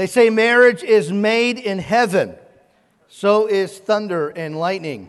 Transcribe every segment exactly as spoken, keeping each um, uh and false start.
They say marriage is made in heaven. So is thunder and lightning.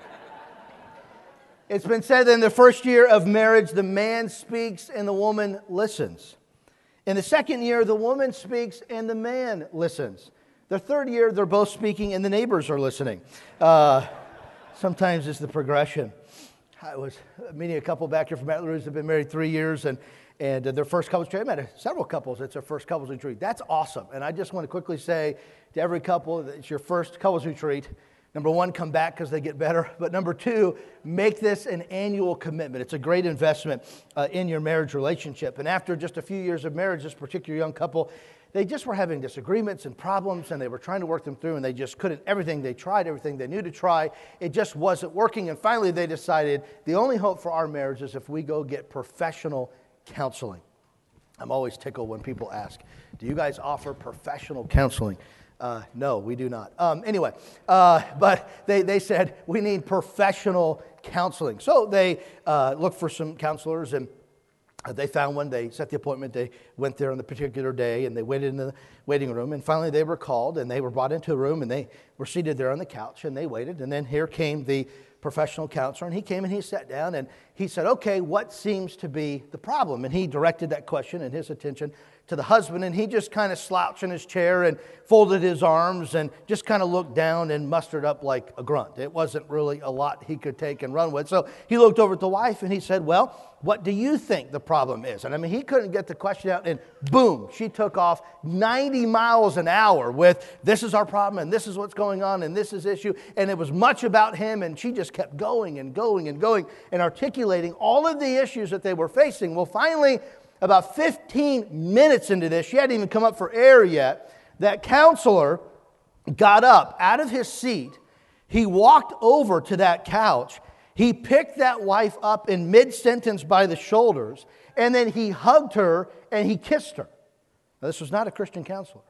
It's been said that in the first year of marriage, the man speaks and the woman listens. In the second year, the woman speaks and the man listens. The third year, they're both speaking and the neighbors are listening. Uh, sometimes it's the progression. I was meeting a couple back here from Baton Rouge that have been married three years, and, and their first couples retreat. I met several couples. It's their first couples retreat. That's awesome. And I just want to quickly say to every couple that it's your first couples retreat. Number one, come back because they get better. But number two, make this an annual commitment. It's a great investment uh, in your marriage relationship. And after just a few years of marriage, this particular young couple, they just were having disagreements and problems, and they were trying to work them through, and they just couldn't. Everything they tried, everything they knew to try, it just wasn't working. And finally, they decided the only hope for our marriage is if we go get professional counseling. I'm always tickled when people ask, do you guys offer professional counseling? Uh, no, we do not. Um, anyway, uh, but they, they said we need professional counseling. So they uh, looked for some counselors, and uh, they found one. They set the appointment. They went there on the particular day, and they waited in the waiting room. And finally, they were called, and they were brought into a room, and they were seated there on the couch, and they waited. And then here came the professional counselor, and he came and he sat down, and he said, okay, what seems to be the problem? And he directed that question and his attention to the husband, and he just kind of slouched in his chair and folded his arms and just kind of looked down and mustered up like a grunt. It wasn't really a lot he could take and run with. So he looked over at the wife and he said, well, what do you think the problem is? And I mean, he couldn't get the question out, and boom, she took off ninety miles an hour with, this is our problem, and this is what's going on, and this is issue. And it was much about him, and she just kept going and going and going and articulating all of the issues that they were facing. Well, finally, about fifteen minutes into this, she hadn't even come up for air yet, that counselor got up out of his seat. He walked over to that couch. He picked that wife up in mid-sentence by the shoulders, and then he hugged her and he kissed her. Now, this was not a Christian counselor.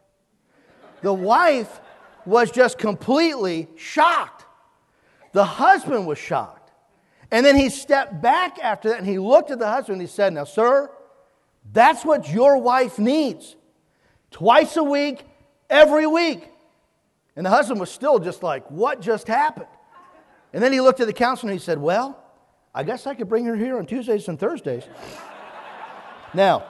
The wife was just completely shocked. The husband was shocked. And then he stepped back after that and he looked at the husband and he said, now, sir, that's what your wife needs. Twice a week, every week. And the husband was still just like, what just happened? And then he looked at the counselor and he said, well, I guess I could bring her here on Tuesdays and Thursdays. Now,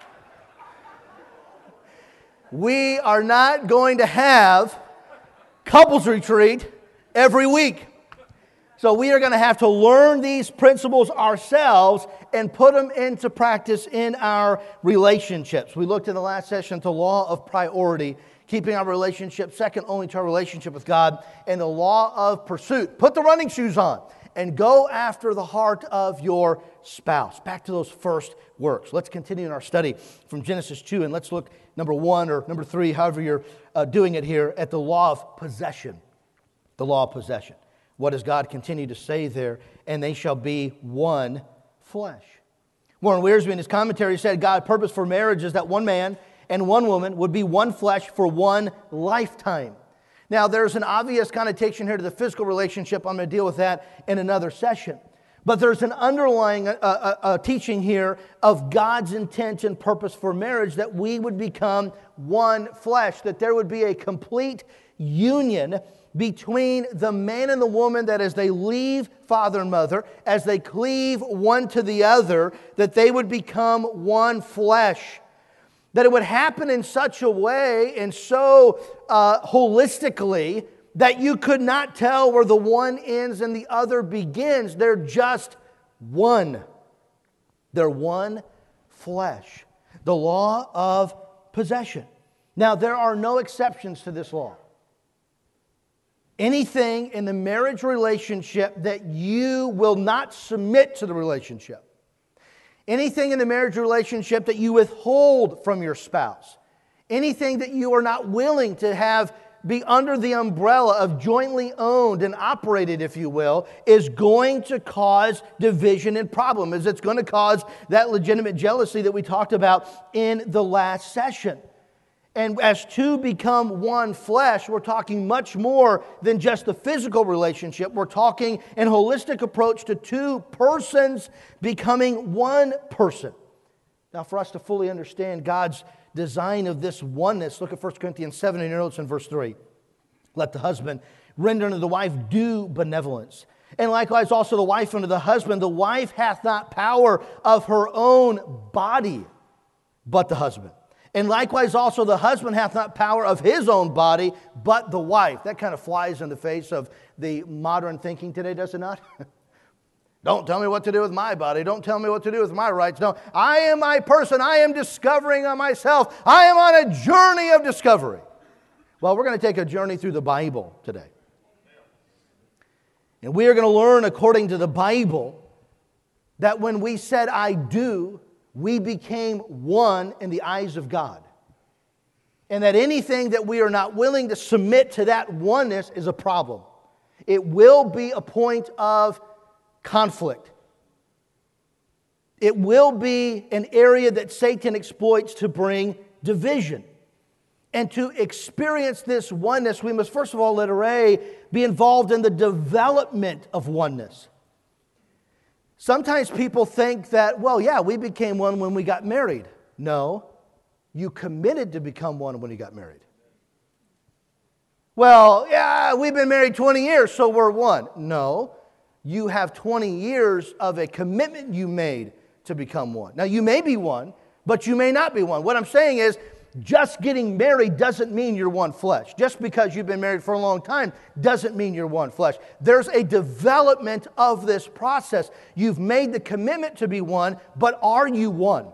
we are not going to have couples retreat every week. So we are going to have to learn these principles ourselves and put them into practice in our relationships. We looked in the last session at the law of priority, keeping our relationship second only to our relationship with God, and the law of pursuit. Put the running shoes on and go after the heart of your spouse. Back to those first works. Let's continue in our study from Genesis two, and let's look number one or number three, however you're uh, doing it here, at the law of possession. The law of possession. What does God continue to say there? And they shall be one flesh. Warren Wiersbe in his commentary said God's purpose for marriage is that one man and one woman would be one flesh for one lifetime. Now, there's an obvious connotation here to the physical relationship. I'm going to deal with that in another session. But there's an underlying uh, uh, uh, teaching here of God's intent and purpose for marriage, that we would become one flesh, that there would be a complete union between the man and the woman, that as they leave father and mother, as they cleave one to the other, that they would become one flesh. That it would happen in such a way and so uh, holistically that you could not tell where the one ends and the other begins. They're just one. They're one flesh. The law of possession. Now, there are no exceptions to this law. Anything in the marriage relationship that you will not submit to the relationship. Anything in the marriage relationship that you withhold from your spouse. Anything that you are not willing to have be under the umbrella of jointly owned and operated, if you will, is going to cause division and problem. Is it's going to cause that legitimate jealousy that we talked about in the last session. And as two become one flesh, we're talking much more than just the physical relationship. We're talking an holistic approach to two persons becoming one person. Now, for us to fully understand God's design of this oneness. Look at First Corinthians seven in your notes in verse three. Let the husband render unto the wife due benevolence. And likewise also the wife unto the husband. The wife hath not power of her own body, but the husband. And likewise also the husband hath not power of his own body, but the wife. That kind of flies in the face of the modern thinking today, does it not? Don't tell me what to do with my body. Don't tell me what to do with my rights. No, I am my person. I am discovering on myself. I am on a journey of discovery. Well, we're going to take a journey through the Bible today. And we are going to learn, according to the Bible, that when we said I do, we became one in the eyes of God. And that anything that we are not willing to submit to that oneness is a problem. It will be a point of conflict. It will be an area that Satan exploits to bring division. And to experience this oneness, we must first of all, letter A, be involved in the development of oneness. Sometimes people think that, well, yeah, we became one when we got married. No, you committed to become one when you got married. Well, yeah, we've been married twenty years, so we're one. No, you have twenty years of a commitment you made to become one. Now, you may be one, but you may not be one. What I'm saying is, just getting married doesn't mean you're one flesh. Just because you've been married for a long time doesn't mean you're one flesh. There's a development of this process. You've made the commitment to be one, but are you one?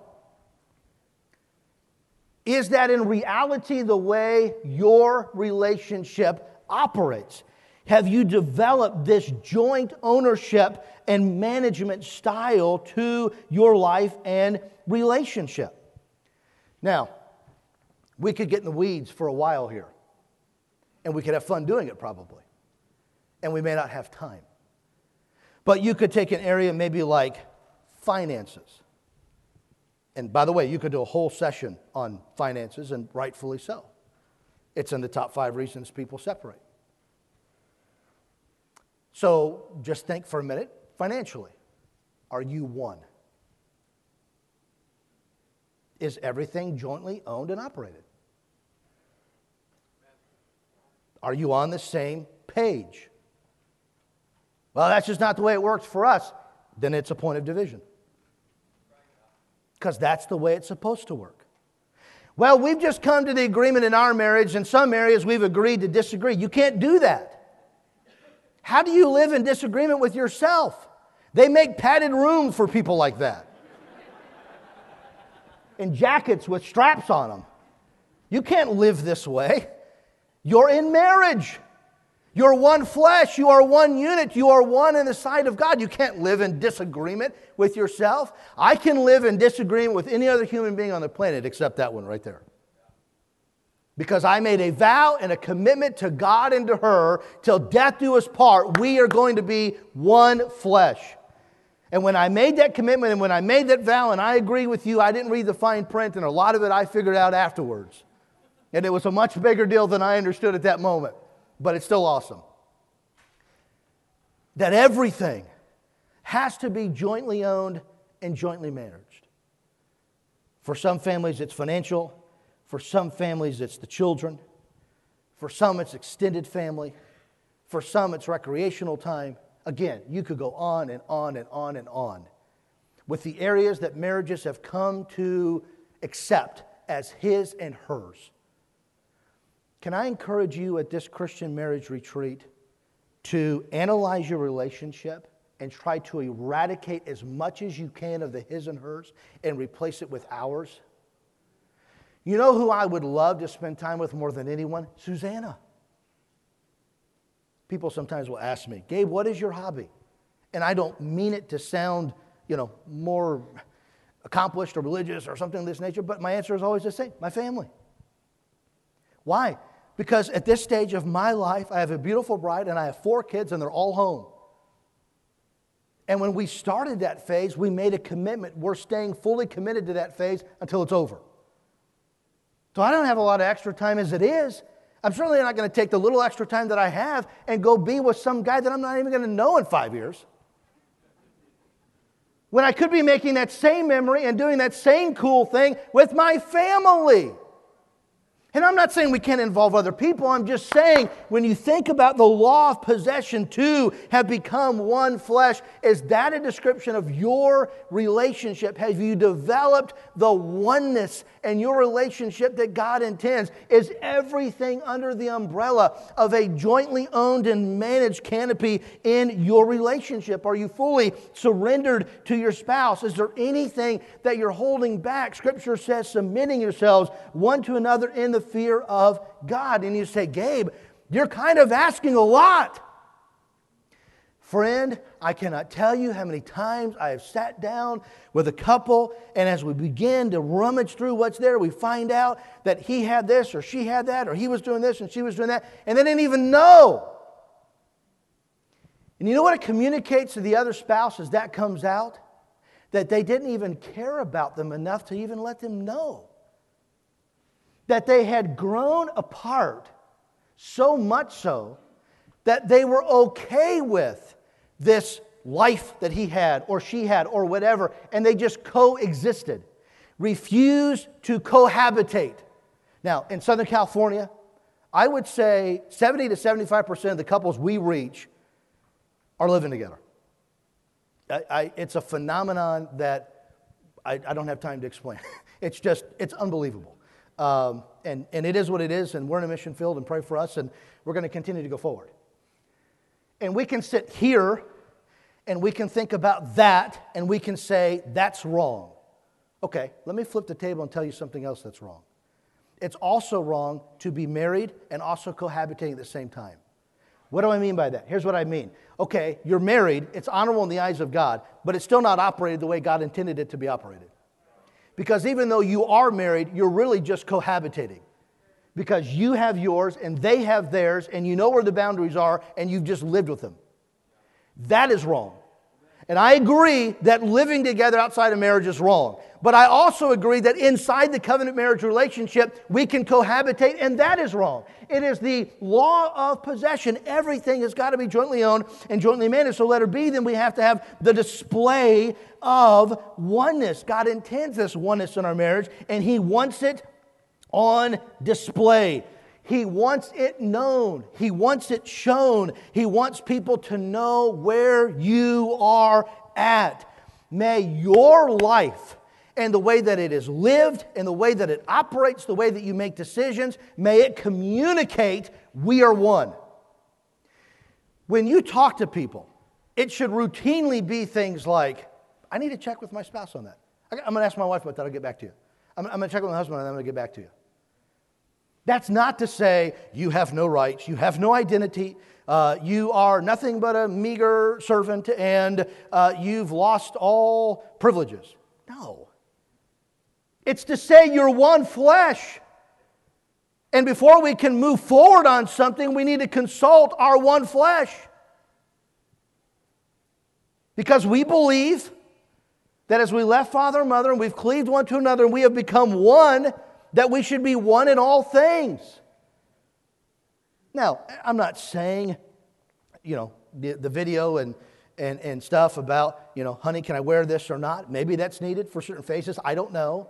Is that in reality the way your relationship operates? Have you developed this joint ownership and management style to your life and relationship? Now, we could get in the weeds for a while here. And we could have fun doing it probably. And we may not have time. But you could take an area maybe like finances. And by the way, you could do a whole session on finances, and rightfully so. It's in the top five reasons people separate. So just think for a minute, financially. Are you one? Is everything jointly owned and operated? Are you on the same page? Well, that's just not the way it works for us. Then it's a point of division. Because that's the way it's supposed to work. Well, we've just come to the agreement in our marriage. In some areas, we've agreed to disagree. You can't do that. How do you live in disagreement with yourself? They make padded rooms for people like that. And jackets with straps on them. You can't live this way. You're in marriage. You're one flesh. You are one unit. You are one in the sight of God. You can't live in disagreement with yourself. I can live in disagreement with any other human being on the planet except that one right there. Because I made a vow and a commitment to God and to her, till death do us part, we are going to be one flesh. And when I made that commitment and when I made that vow, and I agree with you, I didn't read the fine print, and a lot of it I figured out afterwards. And it was a much bigger deal than I understood at that moment. But it's still awesome. That everything has to be jointly owned and jointly managed. For some families, it's financial. For some families, it's the children. For some, it's extended family. For some, it's recreational time. Again, you could go on and on and on and on with the areas that marriages have come to accept as his and hers. Can I encourage you at this Christian marriage retreat to analyze your relationship and try to eradicate as much as you can of the his and hers and replace it with ours? You know who I would love to spend time with more than anyone? Susanna. People sometimes will ask me, Gabe, what is your hobby? And I don't mean it to sound, you know, more accomplished or religious or something of this nature, but my answer is always the same, my family. Why? Because at this stage of my life, I have a beautiful bride and I have four kids and they're all home. And when we started that phase, we made a commitment. We're staying fully committed to that phase until it's over. So I don't have a lot of extra time as it is. I'm certainly not going to take the little extra time that I have and go be with some guy that I'm not even going to know in five years. when I could be making that same memory and doing that same cool thing with my family. And I'm not saying we can't involve other people. I'm just saying when you think about the law of possession, two have become one flesh, is that a description of your relationship? Have you developed the oneness in your relationship that God intends? Is everything under the umbrella of a jointly owned and managed canopy in your relationship? Are you fully surrendered to your spouse? Is there anything that you're holding back? Scripture says submitting yourselves one to another in the fear of God. And you say, Gabe, you're kind of asking a lot. Friend, I cannot tell you how many times I have sat down with a couple, and as we begin to rummage through what's there, we find out that he had this or she had that, or he was doing this and she was doing that, and they didn't even know. And you know what it communicates to the other spouse as that comes out? That they didn't even care about them enough to even let them know. That they had grown apart so much so that they were okay with this life that he had or she had or whatever, and they just coexisted, refused to cohabitate. Now, in Southern California, I would say seventy to seventy-five percent of the couples we reach are living together. I, I, it's a phenomenon that I, I don't have time to explain. It's just, it's unbelievable. Um, and, and it is what it is, and we're in a mission field, and pray for us, and we're going to continue to go forward. And we can sit here, and we can think about that, and we can say, that's wrong. Okay, let me flip the table and tell you something else that's wrong. It's also wrong to be married and also cohabitating at the same time. What do I mean by that? Here's what I mean. Okay, you're married, it's honorable in the eyes of God, but it's still not operated the way God intended it to be operated. Because even though you are married, you're really just cohabitating. Because you have yours and they have theirs, and you know where the boundaries are, and you've just lived with them. That is wrong. And I agree that living together outside of marriage is wrong. But I also agree that inside the covenant marriage relationship, we can cohabitate, and that is wrong. It is the law of possession. Everything has got to be jointly owned and jointly managed. So letter B, then we have to have the display of oneness. God intends this oneness in our marriage, and He wants it on display. He wants it known. He wants it shown. He wants people to know where you are at. May your life and the way that it is lived and the way that it operates, the way that you make decisions, may it communicate we are one. When you talk to people, it should routinely be things like, I need to check with my spouse on that. I'm going to ask my wife about that. I'll get back to you. I'm going to check with my husband on that. I'm going to get back to you. That's not to say you have no rights, you have no identity, uh, you are nothing but a meager servant, and uh, you've lost all privileges. No. It's to say you're one flesh. And before we can move forward on something, we need to consult our one flesh. Because we believe that as we left father and mother and we've cleaved one to another and we have become one, that we should be one in all things. Now, I'm not saying, you know, the, the video and, and, and stuff about, you know, honey, can I wear this or not? Maybe that's needed for certain phases. I don't know.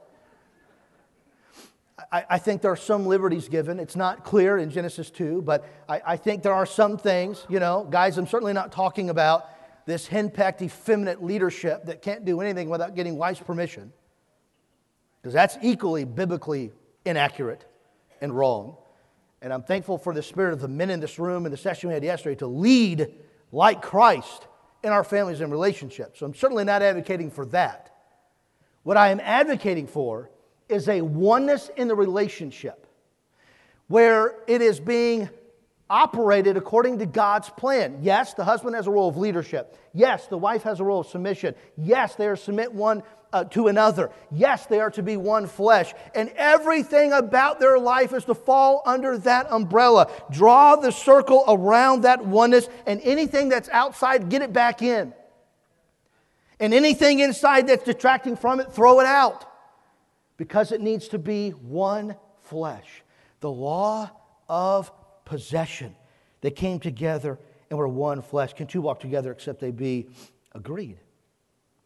I, I think there are some liberties given. It's not clear in Genesis two, but I, I think there are some things, you know, guys, I'm certainly not talking about this henpecked, effeminate leadership that can't do anything without getting wife's permission. Because that's equally biblically inaccurate and wrong. And I'm thankful for the spirit of the men in this room and the session we had yesterday to lead like Christ in our families and relationships. So I'm certainly not advocating for that. What I am advocating for is a oneness in the relationship where it is being operated according to God's plan. Yes, the husband has a role of leadership. Yes, the wife has a role of submission. Yes, they are to submit one uh, to another. Yes, they are to be one flesh. And everything about their life is to fall under that umbrella. Draw the circle around that oneness, and anything that's outside, get it back in. And anything inside that's detracting from it, throw it out. Because it needs to be one flesh. The law of possession. They came together and were one flesh. Can two walk together except they be agreed?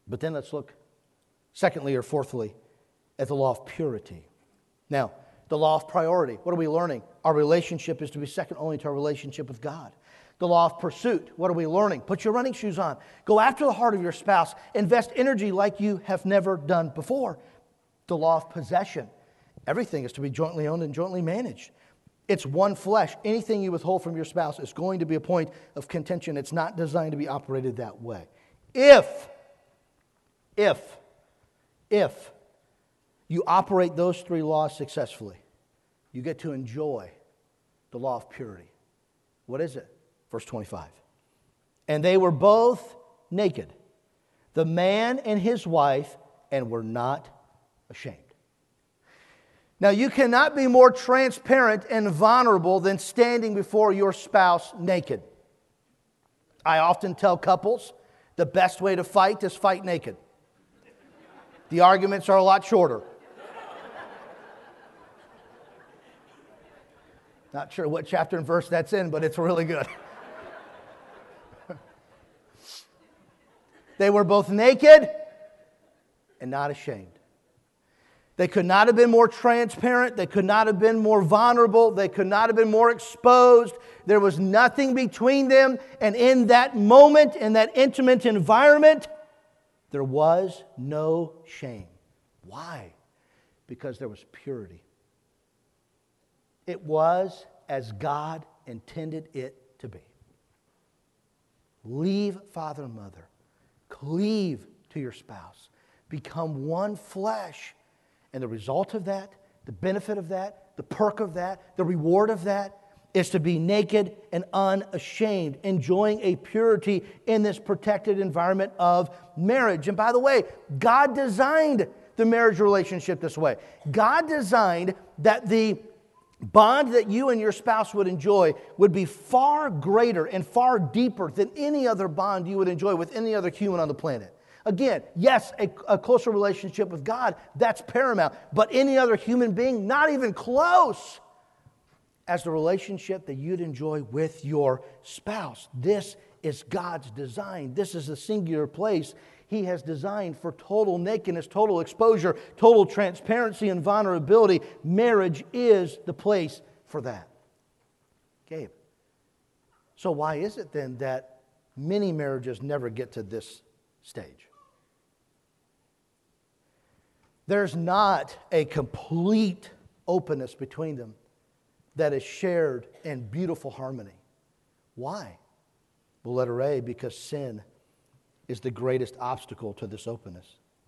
But then let's look, secondly or fourthly, at the law of purity. Now, the law of priority. What are we learning? Our relationship is to be second only to our relationship with God. The law of pursuit. What are we learning? Put your running shoes on. Go after the heart of your spouse. Invest energy like you have never done before. The law of possession. Everything is to be jointly owned and jointly managed. It's one flesh. Anything you withhold from your spouse is going to be a point of contention. It's not designed to be operated that way. If, if, if you operate those three laws successfully, you get to enjoy the law of purity. What is it? Verse twenty-five. And they were both naked, the man and his wife, and were not ashamed. Now, you cannot be more transparent and vulnerable than standing before your spouse naked. I often tell couples, the best way to fight is fight naked. The arguments are a lot shorter. Not sure what chapter and verse that's in, but it's really good. They were both naked and not ashamed. They could not have been more transparent. They could not have been more vulnerable. They could not have been more exposed. There was nothing between them. And in that moment, in that intimate environment, there was no shame. Why? Because there was purity. It was as God intended it to be. Leave father and mother. Cleave to your spouse. Become one flesh. And the result of that, the benefit of that, the perk of that, the reward of that is to be naked and unashamed, enjoying a purity in this protected environment of marriage. And by the way, God designed the marriage relationship this way. God designed that the bond that you and your spouse would enjoy would be far greater and far deeper than any other bond you would enjoy with any other human on the planet. Again, yes, a, a closer relationship with God, that's paramount. But any other human being, not even close as the relationship that you'd enjoy with your spouse. This is God's design. This is a singular place He has designed for total nakedness, total exposure, total transparency and vulnerability. Marriage is the place for that. Gabe, so why is it then that many marriages never get to this stage? There's not a complete openness between them that is shared in beautiful harmony. Why? Well, letter A, because sin is the greatest obstacle to this openness.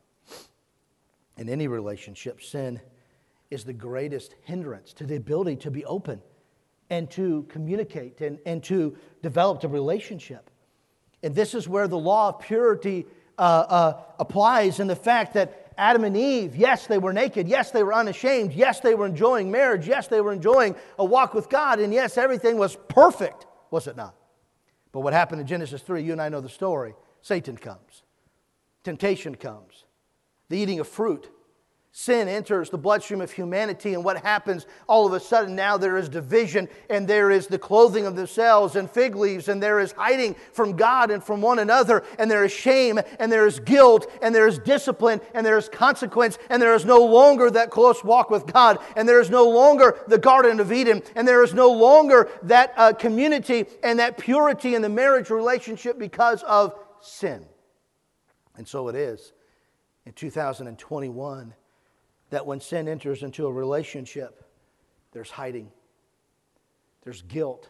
In any relationship, sin is the greatest hindrance to the ability to be open and to communicate and, and to develop a relationship. And this is where the law of purity uh, uh, applies in the fact that Adam and Eve, yes, they were naked. Yes, they were unashamed. Yes, they were enjoying marriage. Yes, they were enjoying a walk with God. And yes, everything was perfect, was it not? But what happened in Genesis three, you and I know the story. Satan comes. Temptation comes. The eating of fruit. Sin enters the bloodstream of humanity, and what happens? All of a sudden now there is division, and there is the clothing of themselves and fig leaves, and there is hiding from God and from one another, and there is shame, and there is guilt, and there is discipline, and there is consequence, and there is no longer that close walk with God, and there is no longer the Garden of Eden, and there is no longer that uh, community and that purity in the marriage relationship because of sin. And so it is in two thousand twenty-one that when sin enters into a relationship, there's hiding, there's guilt,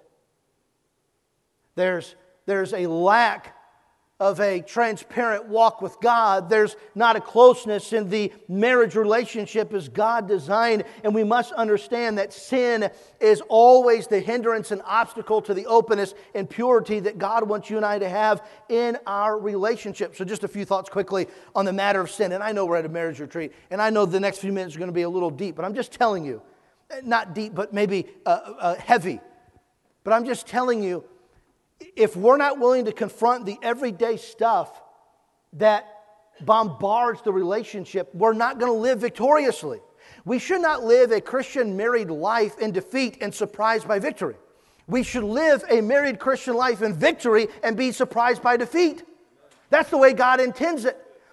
there's, there's a lack of a transparent walk with God. There's not a closeness in the marriage relationship as God designed. And we must understand that sin is always the hindrance and obstacle to the openness and purity that God wants you and I to have in our relationship. So just a few thoughts quickly on the matter of sin. And I know we're at a marriage retreat, and I know the next few minutes are going to be a little deep, but I'm just telling you, not deep, but maybe uh, uh, heavy. But I'm just telling you, if we're not willing to confront the everyday stuff that bombards the relationship, we're not going to live victoriously. We should not live a Christian married life in defeat and surprised by victory. We should live a married Christian life in victory and be surprised by defeat. That's the way God intends it.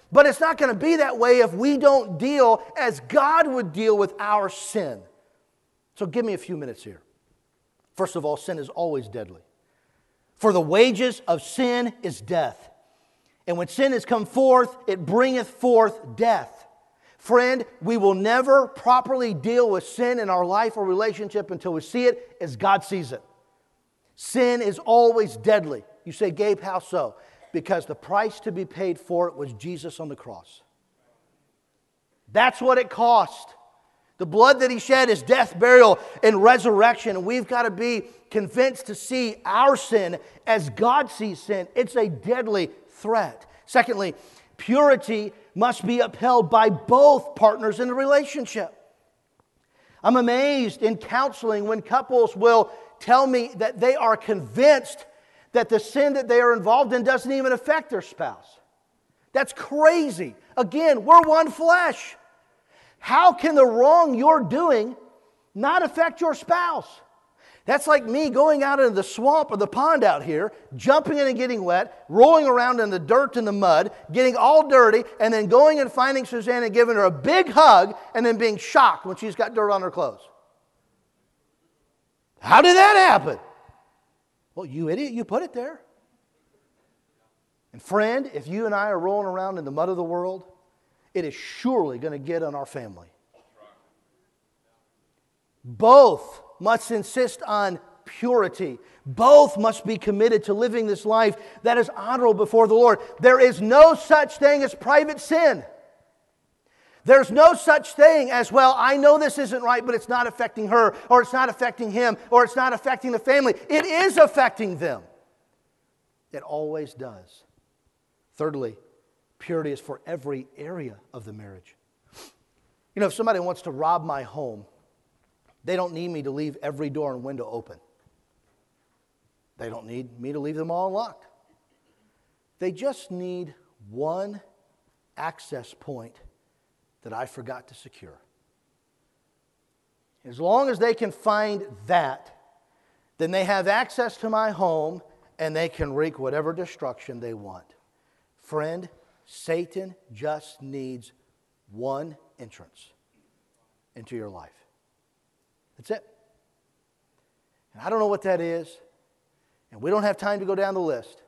But it's not going to be that way if we don't deal as God would deal with our sin. So give me a few minutes here. First of all, sin is always deadly. For the wages of sin is death. And when sin has come forth, it bringeth forth death. Friend, we will never properly deal with sin in our life or relationship until we see it as God sees it. Sin is always deadly. You say, Gabe, how so? Because the price to be paid for it was Jesus on the cross. That's what it cost. The blood that He shed is death, burial, and resurrection. And we've got to be convinced to see our sin as God sees sin. It's a deadly threat. Secondly, purity must be upheld by both partners in the relationship. I'm amazed in counseling when couples will tell me that they are convinced that the sin that they are involved in doesn't even affect their spouse. That's crazy. Again, we're one flesh. How can the wrong you're doing not affect your spouse? That's like me going out into the swamp or the pond out here, jumping in and getting wet, rolling around in the dirt and the mud, getting all dirty, and then going and finding Suzanne and giving her a big hug, and then being shocked when she's got dirt on her clothes. How did that happen? Well, you idiot, you put it there. And friend, if you and I are rolling around in the mud of the world, it is surely going to get on our family. Both must insist on purity. Both must be committed to living this life that is honorable before the Lord. There is no such thing as private sin. There's no such thing as, well, I know this isn't right, but it's not affecting her, or it's not affecting him, or it's not affecting the family. It is affecting them. It always does. Thirdly, purity is for every area of the marriage. You know, if somebody wants to rob my home, they don't need me to leave every door and window open. They don't need me to leave them all unlocked. They just need one access point that I forgot to secure. As long as they can find that, then they have access to my home and they can wreak whatever destruction they want. Friend, Satan just needs one entrance into your life. That's it. And I don't know what that is, and we don't have time to go down the list.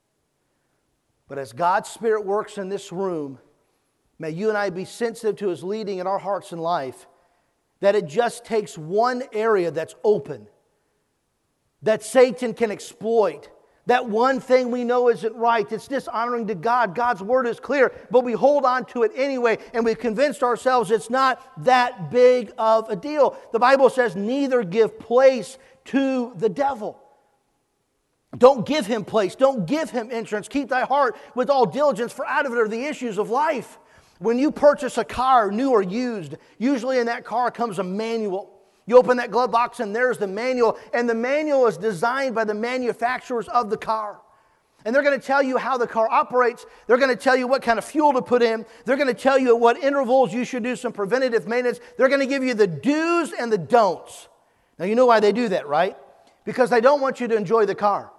But as God's Spirit works in this room, may you and I be sensitive to His leading in our hearts and life, that it just takes one area that's open, that Satan can exploit, that one thing we know isn't right, it's dishonoring to God. God's Word is clear, but we hold on to it anyway, and we've convinced ourselves it's not that big of a deal. The Bible says, neither give place to the devil. Don't give him place. Don't give him entrance. Keep thy heart with all diligence, for out of it are the issues of life. When you purchase a car, new or used, usually in that car comes a manual. You open that glove box and there's the manual, and the manual is designed by the manufacturers of the car. And they're going to tell you how the car operates. They're going to tell you what kind of fuel to put in. They're going to tell you at what intervals you should do some preventative maintenance. They're going to give you the do's and the don'ts. Now you know why they do that, right? Because they don't want you to enjoy the car.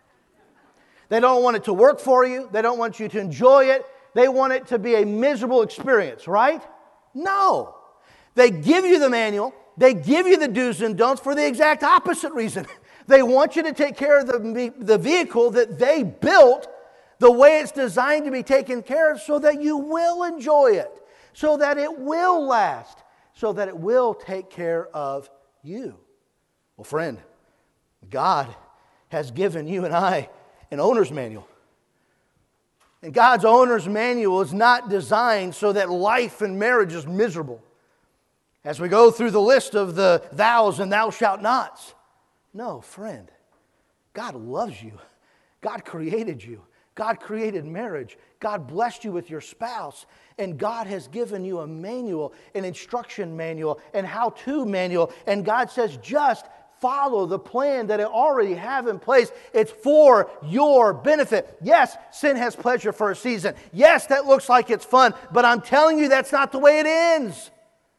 They don't want it to work for you. They don't want you to enjoy it. They want it to be a miserable experience, right? No. They give you the manual. They give you the do's and don'ts for the exact opposite reason. They want you to take care of the, the vehicle that they built the way it's designed to be taken care of, so that you will enjoy it, so that it will last, so that it will take care of you. Well, friend, God has given you and I an owner's manual. And God's owner's manual is not designed so that life and marriage is miserable. As we go through the list of the thous and thou shalt nots. No, friend. God loves you. God created you. God created marriage. God blessed you with your spouse. And God has given you a manual, an instruction manual, and how-to manual. And God says, just follow the plan that I already have in place. It's for your benefit. Yes, sin has pleasure for a season. Yes, that looks like it's fun. But I'm telling you, that's not the way it ends.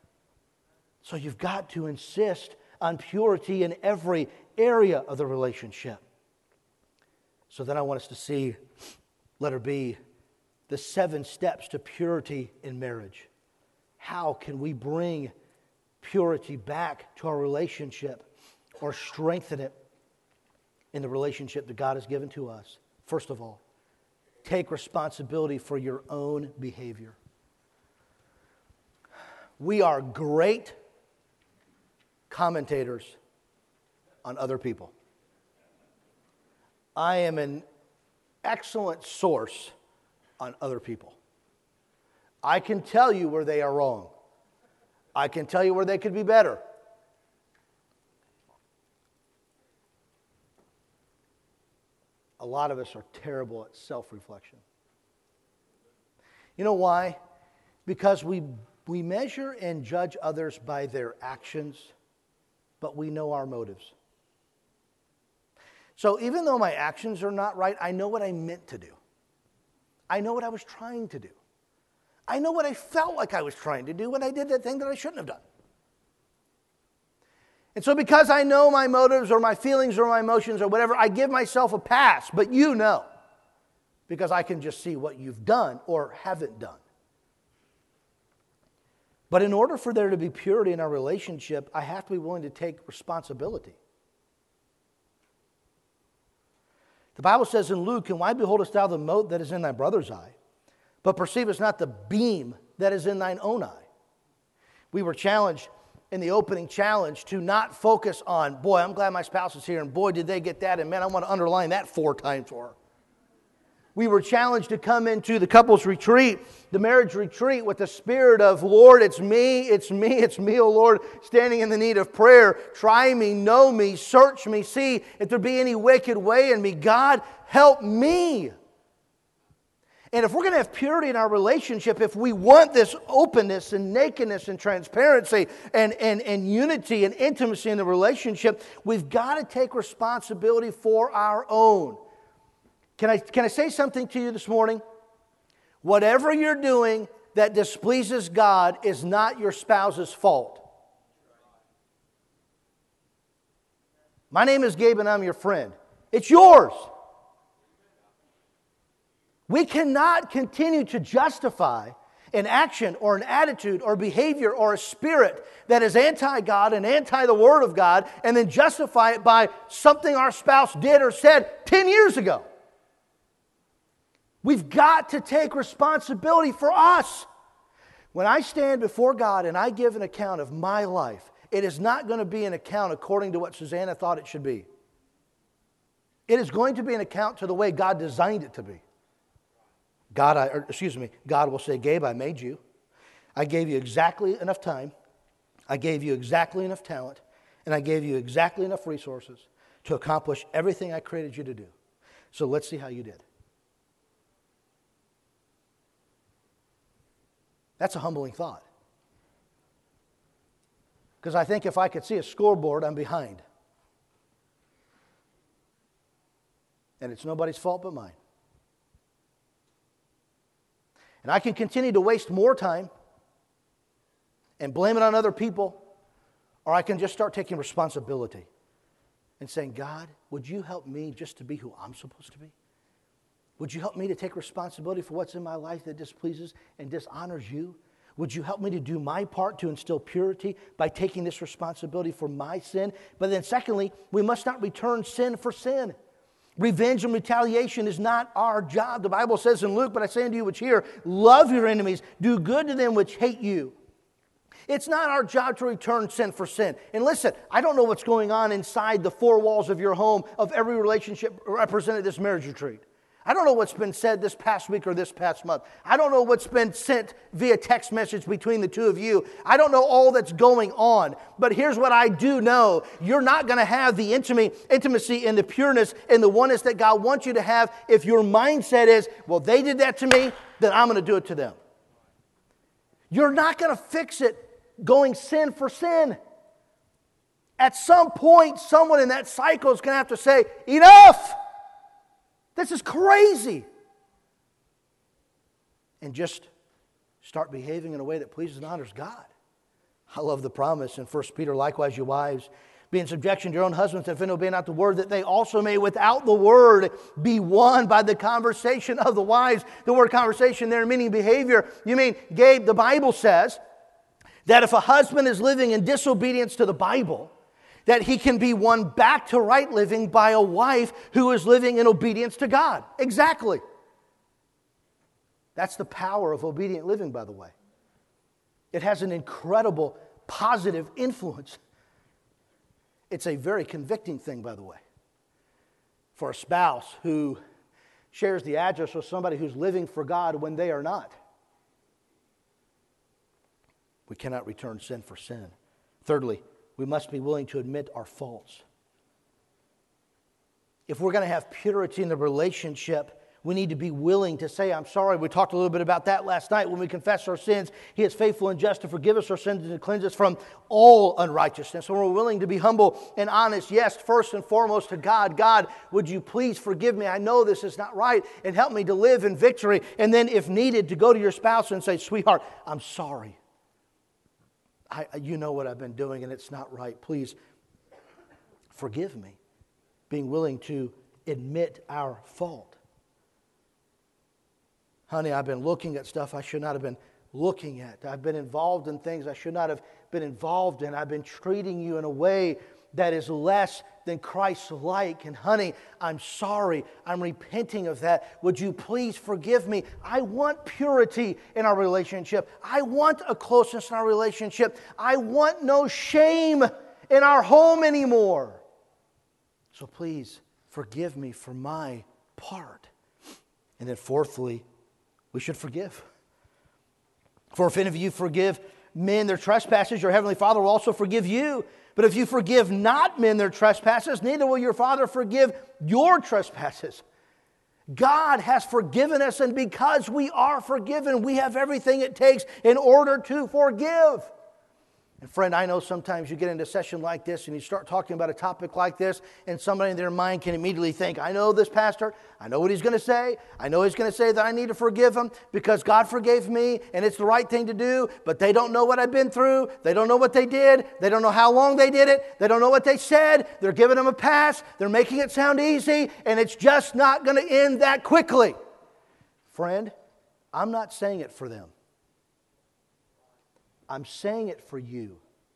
So you've got to insist on purity in every area of the relationship. So then I want us to see, letter B, the seven steps to purity in marriage. How can we bring purity back to our relationship or strengthen it in the relationship that God has given to us? First of all, take responsibility for your own behavior. We are great commentators on other people. I am an excellent source on other people. I can tell you where they are wrong. I can tell you where they could be better. A lot of us are terrible at self-reflection. You know why? Because we, we measure and judge others by their actions, but we know our motives. So even though my actions are not right, I know what I meant to do. I know what I was trying to do. I know what I felt like I was trying to do when I did that thing that I shouldn't have done. And so because I know my motives or my feelings or my emotions or whatever, I give myself a pass. But you know, because I can just see what you've done or haven't done. But in order for there to be purity in our relationship, I have to be willing to take responsibility. The Bible says in Luke, "And why beholdest thou the mote that is in thy brother's eye, but perceivest not the beam that is in thine own eye?" We were challenged in the opening challenge to not focus on, boy, I'm glad my spouse is here, and boy, did they get that, and man, I want to underline that four times for her. We were challenged to come into the couples retreat, the marriage retreat, with the spirit of, Lord, it's me, it's me, it's me, oh Lord, standing in the need of prayer. Try me, know me, search me, see if there be any wicked way in me. God, help me. And if we're going to have purity in our relationship, if we want this openness and nakedness and transparency and, and, and unity and intimacy in the relationship, we've got to take responsibility for our own. Can I, can I say something to you this morning? Whatever you're doing that displeases God is not your spouse's fault. My name is Gabe and I'm your friend. It's yours. We cannot continue to justify an action or an attitude or behavior or a spirit that is anti-God and anti the Word of God and then justify it by something our spouse did or said ten years ago. We've got to take responsibility for us. When I stand before God and I give an account of my life, it is not going to be an account according to what Susanna thought it should be. It is going to be an account to the way God designed it to be. God, I, or excuse me, God will say, Gabe, I made you. I gave you exactly enough time. I gave you exactly enough talent. And I gave you exactly enough resources to accomplish everything I created you to do. So let's see how you did. That's a humbling thought. Because I think if I could see a scoreboard, I'm behind. And it's nobody's fault but mine. And I can continue to waste more time and blame it on other people, or I can just start taking responsibility and saying, God, would you help me just to be who I'm supposed to be? Would you help me to take responsibility for what's in my life that displeases and dishonors you? Would you help me to do my part to instill purity by taking this responsibility for my sin? But then secondly, we must not return sin for sin. Revenge and retaliation is not our job. The Bible says in Luke, but I say unto you which hear, love your enemies, do good to them which hate you. It's not our job to return sin for sin. And listen, I don't know what's going on inside the four walls of your home of every relationship represented at this marriage retreat. I don't know what's been said this past week or this past month. I don't know what's been sent via text message between the two of you. I don't know all that's going on. But here's what I do know. You're not going to have the intimacy and the pureness and the oneness that God wants you to have if your mindset is, well, they did that to me, then I'm going to do it to them. You're not going to fix it going sin for sin. At some point, someone in that cycle is going to have to say, enough! This is crazy. And just start behaving in a way that pleases and honors God. I love the promise in First Peter, likewise, you wives, Be in subjection to your own husbands, that if any obey not the word, that they also may without the word be won by the conversation of the wives. The word conversation there meaning behavior. You mean, Gabe, the Bible says that if a husband is living in disobedience to the Bible, that he can be won back to right living by a wife who is living in obedience to God. Exactly. That's the power of obedient living, by the way. It has an incredible positive influence. It's a very convicting thing, by the way, for a spouse who shares the address with somebody who's living for God when they are not. We cannot return sin for sin. Thirdly, we must be willing to admit our faults. If we're going to have purity in the relationship, we need to be willing to say, I'm sorry. We talked a little bit about that last night. When we confess our sins, He is faithful and just to forgive us our sins and to cleanse us from all unrighteousness. So we're willing to be humble and honest. Yes, first and foremost to God. God, would you please forgive me? I know this is not right, and help me to live in victory. And then if needed, to go to your spouse and say, sweetheart, I'm sorry. I, you know what I've been doing and it's not right. Please forgive me. Being willing to admit our fault. Honey, I've been looking at stuff I should not have been looking at. I've been involved in things I should not have been involved in. I've been treating you in a way that is less than Christ-like. And honey, I'm sorry. I'm repenting of that. Would you please forgive me? I want purity in our relationship. I want a closeness in our relationship. I want no shame in our home anymore. So please forgive me for my part. And then fourthly, we should forgive. For if any of you forgive men their trespasses, your heavenly Father will also forgive you. But if you forgive not men their trespasses, neither will your Father forgive your trespasses. God has forgiven us, and because we are forgiven, we have everything it takes in order to forgive. And friend, I know sometimes you get into a session like this and you start talking about a topic like this, and somebody in their mind can immediately think, I know this pastor, I know what he's going to say, I know he's going to say that I need to forgive him because God forgave me and it's the right thing to do, but they don't know what I've been through, they don't know what they did, they don't know how long they did it, they don't know what they said, they're giving them a pass, they're making it sound easy, and it's just not going to end that quickly. Friend, I'm not saying it for them. I'm saying it for you.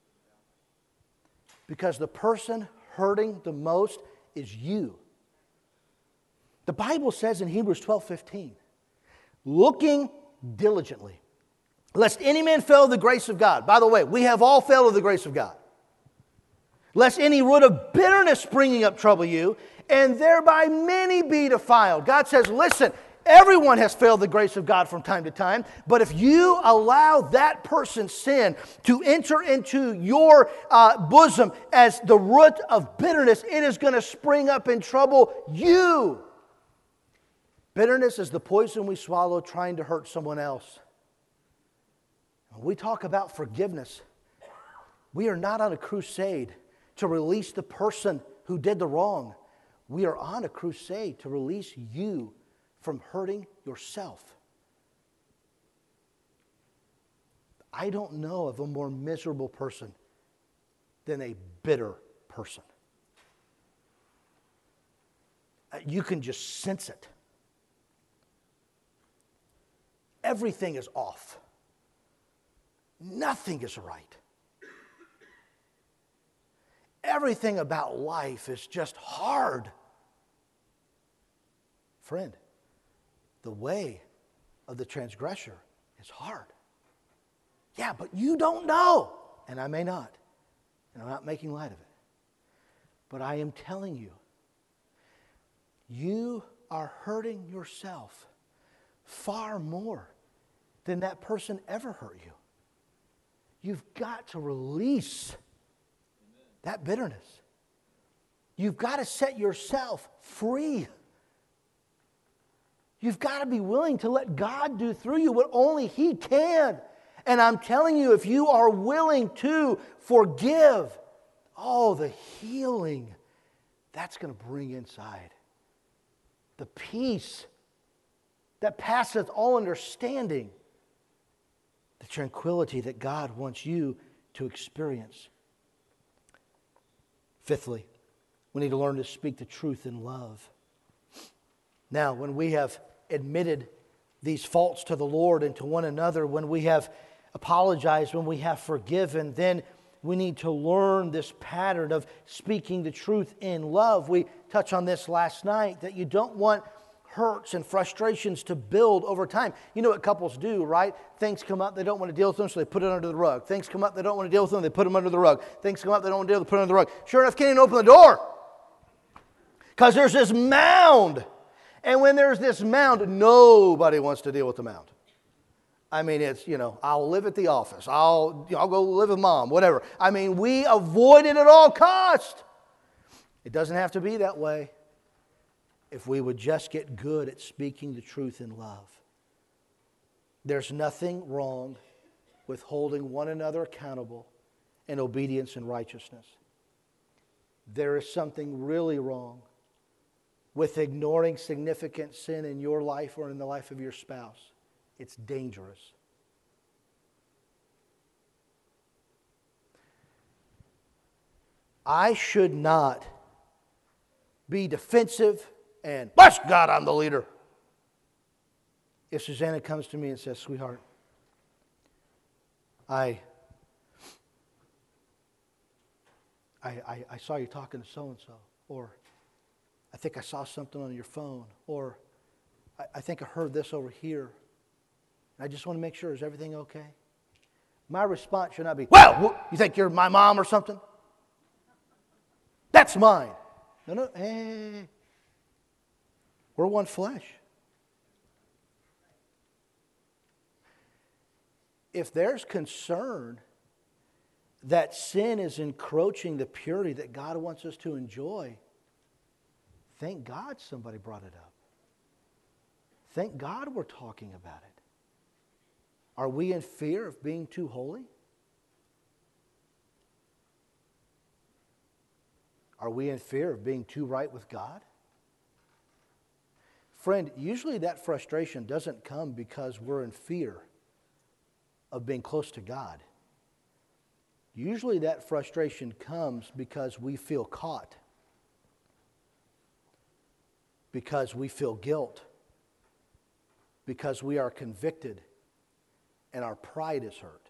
Because the person hurting the most is you. The Bible says in Hebrews twelve fifteen, looking diligently, lest any man fail of the grace of God. By the way, we have all failed of the grace of God. Lest any root of bitterness springing up trouble you, and thereby many be defiled. God says, listen, everyone has failed the grace of God from time to time, but if you allow that person's sin to enter into your uh, bosom as the root of bitterness, it is going to spring up and trouble you. Bitterness is the poison we swallow trying to hurt someone else. When we talk about forgiveness, we are not on a crusade to release the person who did the wrong. We are on a crusade to release you from hurting yourself. I don't know of a more miserable person than a bitter person. You can just sense it. Everything is off. Nothing is right. Everything about life is just hard. Friend, the way of the transgressor is hard. Yeah, but you don't know. And I may not. And I'm not making light of it. But I am telling you, you are hurting yourself far more than that person ever hurt you. You've got to release that bitterness. You've got to set yourself free. You've got to be willing to let God do through you what only He can. And I'm telling you, if you are willing to forgive, oh, the healing that's going to bring inside. The peace that passeth all understanding. The tranquility that God wants you to experience. Fifthly, we need to learn to speak the truth in love. Now, when we have admitted these faults to the Lord and to one another, when we have apologized, when we have forgiven, then we need to learn this pattern of speaking the truth in love. We touched on this last night, that you don't want hurts and frustrations to build over time. You know what couples do, right? Things come up, they don't want to deal with them, so they put it under the rug. Things come up, they don't want to deal with them, they put them under the rug. Things come up, they don't want to deal with them, they put them under the rug. Sure enough, can't even open the door. Because there's this mound. And when there's this mound, nobody wants to deal with the mound. I mean, it's, you know, I'll live at the office. I'll, I'll go live with mom, whatever. I mean, we avoid it at all cost. It doesn't have to be that way if we would just get good at speaking the truth in love. There's nothing wrong with holding one another accountable in obedience and righteousness. There is something really wrong with ignoring significant sin in your life or in the life of your spouse. It's dangerous. I should not be defensive and, bless God, I'm the leader. If Susanna comes to me and says, sweetheart, I, I, I, I saw you talking to so-and-so, or I think I saw something on your phone, or I, I think I heard this over here. I just want to make sure, is everything okay? My response should not be, well, you think you're my mom or something? That's mine. No, no, hey, we're one flesh. If there's concern that sin is encroaching the purity that God wants us to enjoy, thank God somebody brought it up. Thank God we're talking about it. Are we in fear of being too holy? Are we in fear of being too right with God? Friend, usually that frustration doesn't come because we're in fear of being close to God. Usually that frustration comes because we feel caught, because we feel guilt, because we are convicted, and our pride is hurt.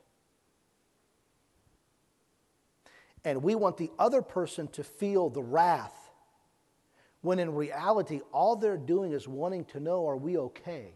And we want the other person to feel the wrath, when in reality, all they're doing is wanting to know, are we okay?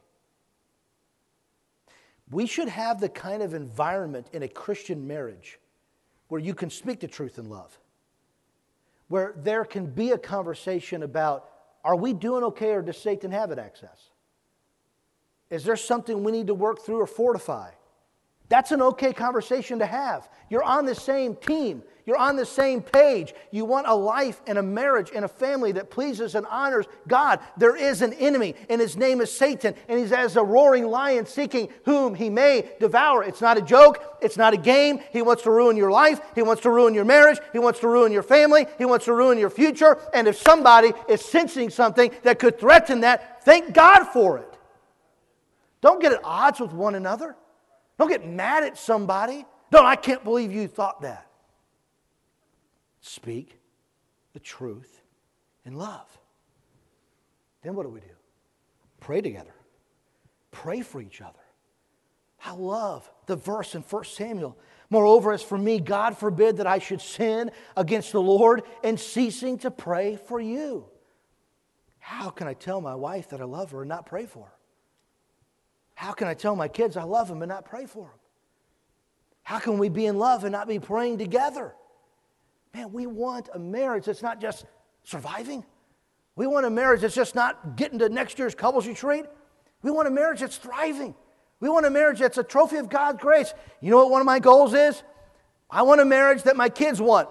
We should have the kind of environment in a Christian marriage where you can speak the truth in love, where there can be a conversation about, are we doing okay, or does Satan have it access? Is there something we need to work through or fortify? That's an okay conversation to have. You're on the same team. You're on the same page. You want a life and a marriage and a family that pleases and honors God. There is an enemy, and his name is Satan, and he's as a roaring lion seeking whom he may devour. It's not a joke. It's not a game. He wants to ruin your life. He wants to ruin your marriage. He wants to ruin your family. He wants to ruin your future. And if somebody is sensing something that could threaten that, thank God for it. Don't get at odds with one another. Don't get mad at somebody. Don't, I can't believe you thought that. Speak the truth in love. Then what do we do? Pray together. Pray for each other. I love the verse in First Samuel. Moreover, as for me, God forbid that I should sin against the Lord in ceasing to pray for you. How can I tell my wife that I love her and not pray for her? How can I tell my kids I love them and not pray for them? How can we be in love and not be praying together? Man, we want a marriage that's not just surviving. We want a marriage that's just not getting to next year's couples retreat. We want a marriage that's thriving. We want a marriage that's a trophy of God's grace. You know what one of my goals is? I want a marriage that my kids want.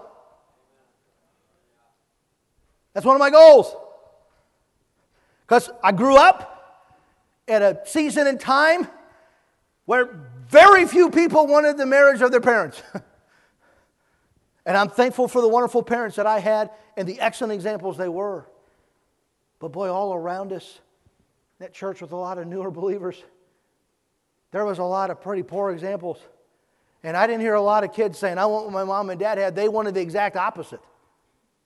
That's one of my goals. Because I grew up at a season in time where very few people wanted the marriage of their parents. And I'm thankful for the wonderful parents that I had and the excellent examples they were. But boy, all around us, that church with a lot of newer believers, there was a lot of pretty poor examples. And I didn't hear a lot of kids saying, I want what my mom and dad had. They wanted the exact opposite.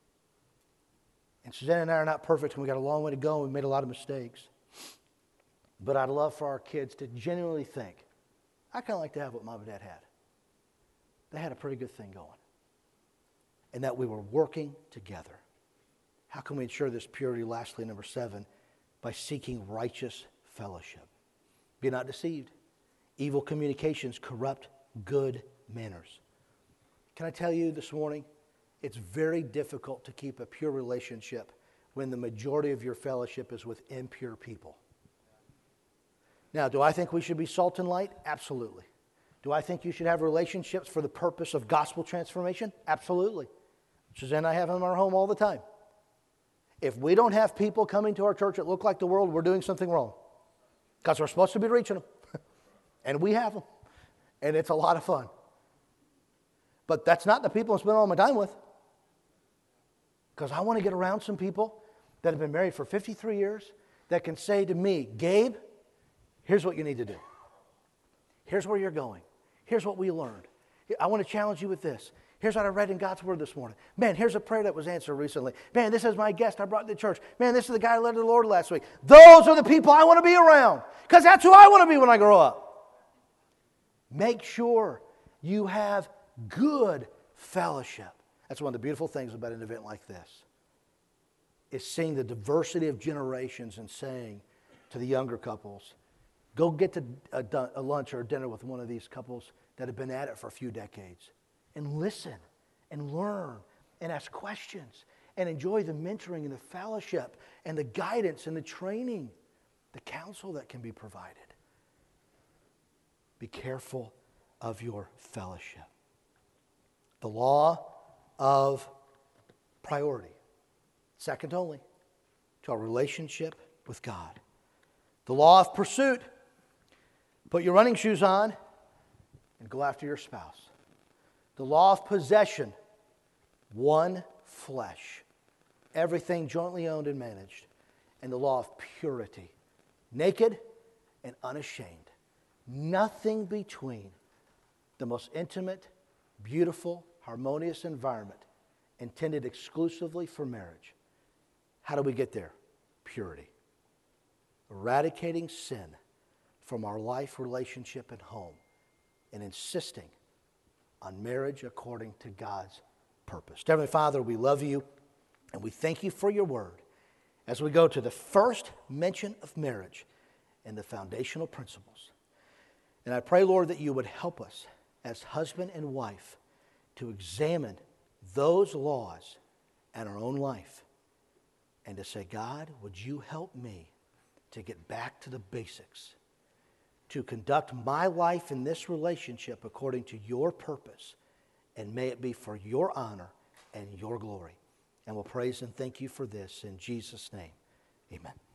And Suzanne and I are not perfect, and we got a long way to go, and we made a lot of mistakes. But I'd love for our kids to genuinely think, I kind of like to have what Mom and Dad had. They had a pretty good thing going. And that we were working together. How can we ensure this purity? Lastly, number seven, by seeking righteous fellowship. Be not deceived. Evil communications corrupt good manners. Can I tell you this morning, it's very difficult to keep a pure relationship when the majority of your fellowship is with impure people. Now, do I think we should be salt and light? Absolutely. Do I think you should have relationships for the purpose of gospel transformation? Absolutely. Suzanne and I have them in our home all the time. If we don't have people coming to our church that look like the world, we're doing something wrong. Because we're supposed to be reaching them. And we have them. And it's a lot of fun. But that's not the people I spend all my time with. Because I want to get around some people that have been married for fifty-three years that can say to me, Gabe, here's what you need to do. Here's where you're going. Here's what we learned. I want to challenge you with this. Here's what I read in God's Word this morning. Man, here's a prayer that was answered recently. Man, this is my guest I brought to the church. Man, this is the guy I led to the Lord last week. Those are the people I want to be around. Because that's who I want to be when I grow up. Make sure you have good fellowship. That's one of the beautiful things about an event like this. Is seeing the diversity of generations and saying to the younger couples, go get to a, a lunch or a dinner with one of these couples that have been at it for a few decades. And listen and learn and ask questions and enjoy the mentoring and the fellowship and the guidance and the training, the counsel that can be provided. Be careful of your fellowship. The law of priority, second only to our relationship with God. The law of pursuit, put your running shoes on and go after your spouse. The law of possession, one flesh, everything jointly owned and managed. And the law of purity, naked and unashamed, nothing between. The most intimate, beautiful, harmonious environment intended exclusively for marriage. How do we get there? Purity. Eradicating sin from our life, relationship, and home, and insisting on marriage according to God's purpose. Heavenly Father, we love you, and we thank you for your word as we go to the first mention of marriage and the foundational principles. And I pray, Lord, that you would help us as husband and wife to examine those laws in our own life and to say, God, would you help me to get back to the basics, to conduct my life in this relationship according to your purpose, and may it be for your honor and your glory. And we'll praise and thank you for this in Jesus' name. Amen.